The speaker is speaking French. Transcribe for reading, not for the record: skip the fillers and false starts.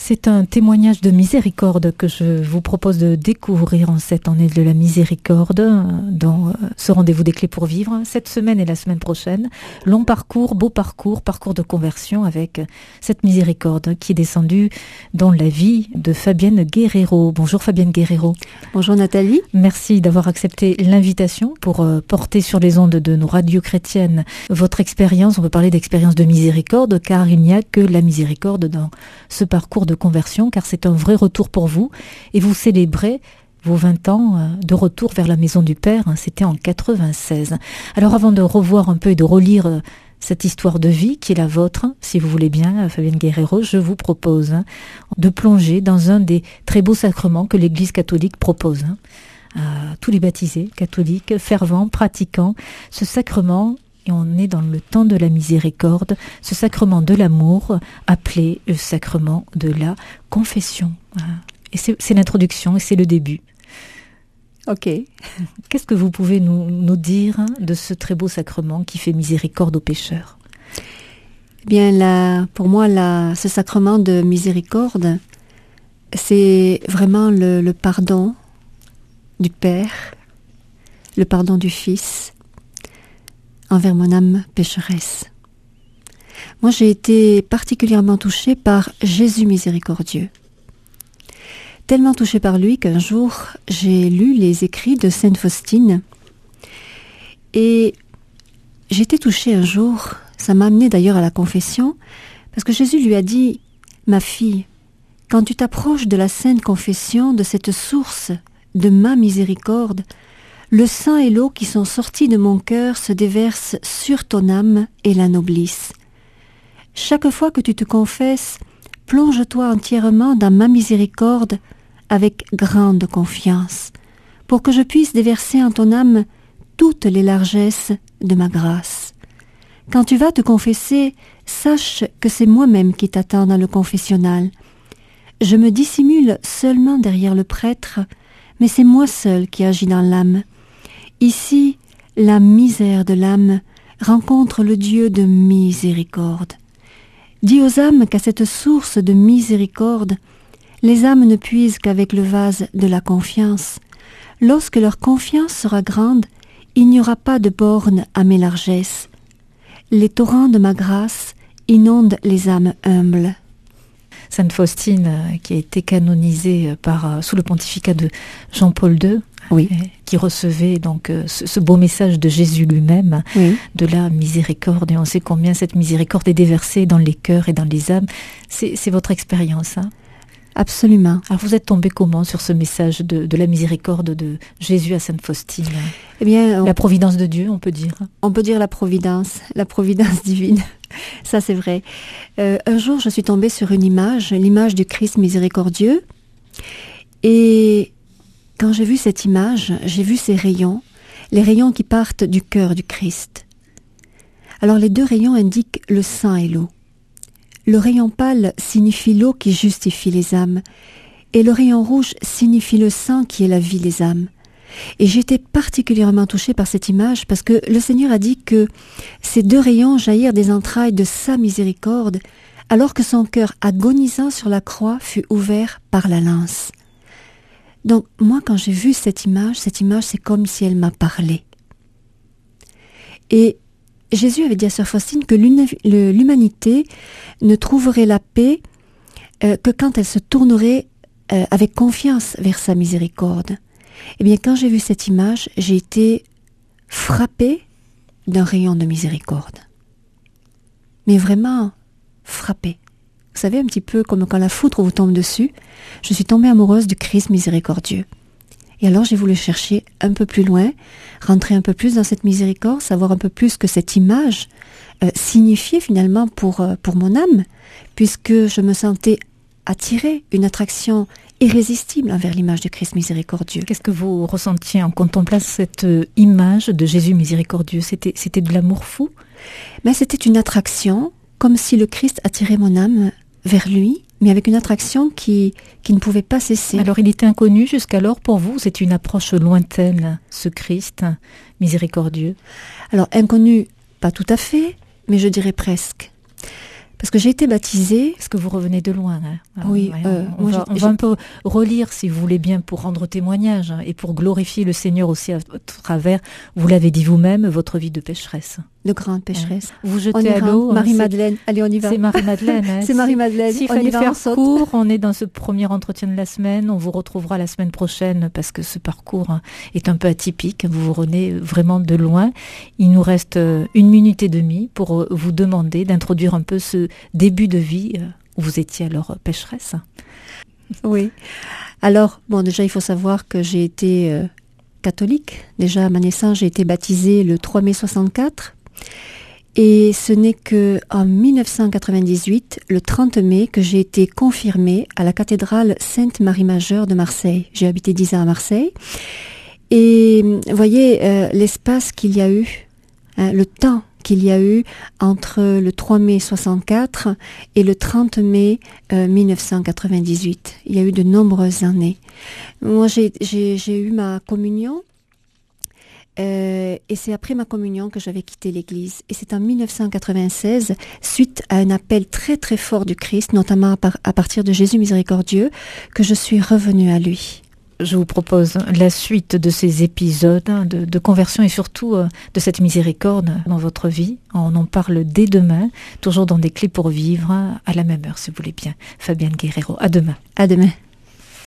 C'est un témoignage de miséricorde que je vous propose de découvrir en cette année de la miséricorde dans ce rendez-vous des clés pour vivre, cette semaine et la semaine prochaine. Long parcours, beau parcours, parcours de conversion avec cette miséricorde qui est descendue dans la vie de Fabienne Guerrero. Bonjour Fabienne Guerrero. Bonjour Nathalie. Merci d'avoir accepté l'invitation pour porter sur les ondes de nos radios chrétiennes votre expérience. On peut parler d'expérience de miséricorde car il n'y a que la miséricorde dans ce parcours de conversion, car c'est un vrai retour pour vous et vous célébrez vos 20 ans de retour vers la maison du Père, c'était en 96. Alors avant de revoir un peu et de relire cette histoire de vie qui est la vôtre, si vous voulez bien, Fabienne Guerrero, je vous propose de plonger dans un des très beaux sacrements que l'Église catholique propose à tous les baptisés catholiques, fervents, pratiquants, ce sacrement. Et on est dans le temps de la miséricorde, ce sacrement de l'amour, appelé le sacrement de la confession. Et c'est l'introduction et c'est le début. Ok. Qu'est-ce que vous pouvez nous dire de ce très beau sacrement qui fait miséricorde aux pécheurs? Eh bien, pour moi, ce sacrement de miséricorde, c'est vraiment le pardon du Père, le pardon du Fils, envers mon âme pécheresse. Moi, j'ai été particulièrement touchée par Jésus miséricordieux. Tellement touchée par lui qu'un jour, j'ai lu les écrits de Sainte Faustine. Et j'ai été touchée un jour, ça m'a amenée d'ailleurs à la confession, parce que Jésus lui a dit « Ma fille, quand tu t'approches de la Sainte Confession, de cette source de ma miséricorde, le sang et l'eau qui sont sortis de mon cœur se déversent sur ton âme et l'anoblissent. Chaque fois que tu te confesses, plonge-toi entièrement dans ma miséricorde avec grande confiance, pour que je puisse déverser en ton âme toutes les largesses de ma grâce. Quand tu vas te confesser, sache que c'est moi-même qui t'attends dans le confessionnal. Je me dissimule seulement derrière le prêtre, mais c'est moi seul qui agis dans l'âme. Ici, la misère de l'âme rencontre le Dieu de miséricorde. Dis aux âmes qu'à cette source de miséricorde, les âmes ne puisent qu'avec le vase de la confiance. Lorsque leur confiance sera grande, il n'y aura pas de borne à mes largesses. Les torrents de ma grâce inondent les âmes humbles. Sainte Faustine, qui a été canonisée sous le pontificat de Jean-Paul II, oui, qui recevait donc ce beau message de Jésus lui-même, oui, de la miséricorde. Et on sait combien cette miséricorde est déversée dans les cœurs et dans les âmes. C'est votre expérience, hein? Absolument. Alors vous êtes tombé comment sur ce message de la miséricorde de Jésus à Sainte Faustine? Eh bien, la providence de Dieu, on peut dire. On peut dire la providence divine. Ça, c'est vrai. Un jour, je suis tombée sur l'image du Christ miséricordieux. Et quand j'ai vu cette image, j'ai vu ces rayons, les rayons qui partent du cœur du Christ. Alors, les deux rayons indiquent le sang et l'eau. Le rayon pâle signifie l'eau qui justifie les âmes, et le rayon rouge signifie le sang qui est la vie des âmes. Et j'étais particulièrement touchée par cette image parce que le Seigneur a dit que ces deux rayons jaillirent des entrailles de sa miséricorde, alors que son cœur agonisant sur la croix fut ouvert par la lance. Donc moi, quand j'ai vu cette image, c'est comme si elle m'a parlé. Et Jésus avait dit à sœur Faustine que l'humanité ne trouverait la paix que quand elle se tournerait avec confiance vers sa miséricorde. Eh bien, quand j'ai vu cette image, j'ai été frappée d'un rayon de miséricorde. Mais vraiment frappée. Vous savez, un petit peu comme quand la foudre vous tombe dessus, je suis tombée amoureuse du Christ miséricordieux. Et alors j'ai voulu chercher un peu plus loin, rentrer un peu plus dans cette miséricorde, savoir un peu plus ce que cette image signifiait finalement pour mon âme, puisque je me sentais attirée, une attraction irrésistible envers l'image du Christ miséricordieux. Qu'est-ce que vous ressentiez en contemplant cette image de Jésus miséricordieux? C'était de l'amour fou? Mais c'était une attraction, comme si le Christ attirait mon âme vers lui, mais avec une attraction qui ne pouvait pas cesser. Alors il était inconnu jusqu'alors pour vous? C'est une approche lointaine, ce Christ miséricordieux? Alors inconnu, pas tout à fait, mais je dirais presque. Parce que j'ai été baptisée... Parce que vous revenez de loin. Hein. Oui. On va un peu relire, si vous voulez bien, pour rendre témoignage et pour glorifier le Seigneur aussi à travers, vous l'avez dit vous-même, votre vie de pécheresse. De grande pécheresse. Vous jetez à l'eau. Marie-Madeleine, allez, on y va. C'est Marie-Madeleine. Hein. C'est Marie-Madeleine. S'il fallait faire court, on est dans ce premier entretien de la semaine. On vous retrouvera la semaine prochaine parce que ce parcours est un peu atypique. Vous vous revenez vraiment de loin. Il nous reste 1 minute et demie pour vous demander d'introduire un peu ce début de vie où vous étiez alors pécheresse. Oui. Alors, bon, déjà, il faut savoir que j'ai été catholique. Déjà, à ma naissance, j'ai été baptisée le 3 mai 64. Et ce n'est qu'en 1998, le 30 mai, que j'ai été confirmée à la cathédrale Sainte-Marie-Majeure de Marseille. J'ai habité 10 ans à Marseille. Et vous voyez l'espace qu'il y a eu, le temps qu'il y a eu entre le 3 mai 64 et le 30 mai 1998. Il y a eu de nombreuses années. Moi, j'ai eu ma communion. Et c'est après ma communion que j'avais quitté l'église. Et c'est en 1996, suite à un appel très très fort du Christ, notamment à partir de Jésus miséricordieux, que je suis revenue à lui. Je vous propose la suite de ces épisodes de conversion et surtout de cette miséricorde dans votre vie. On en parle dès demain, toujours dans des clés pour vivre, à la même heure si vous voulez bien. Fabienne Guerrero, à demain. À demain.